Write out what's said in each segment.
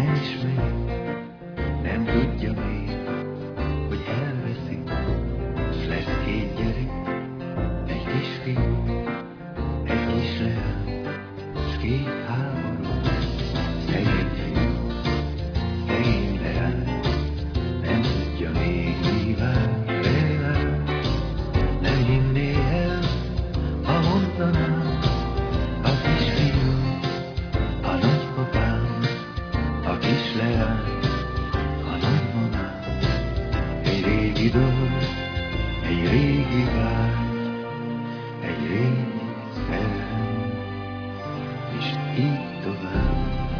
nem ismeri, nem tudja még, hogy elveszi, s lesz két gyerek, egy kisfiú, egy kisleány, s két háború. Szegény fiú, szegény leány, nem tudja még, mi vár rá. Nem hinné el, ha mondanám, a kisfiú, a nagypapám, a kisleány, a nagymamám. Egy régi dolog, egy régi vágy, egy régi szerelem, és így tovább.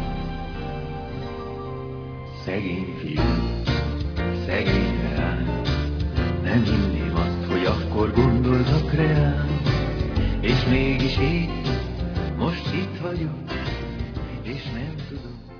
Szegény fiú, szegény leány, nem hinném azt, hogy akkor gondoltak reám, és mégis így, most itt vagyok, és nem tudom.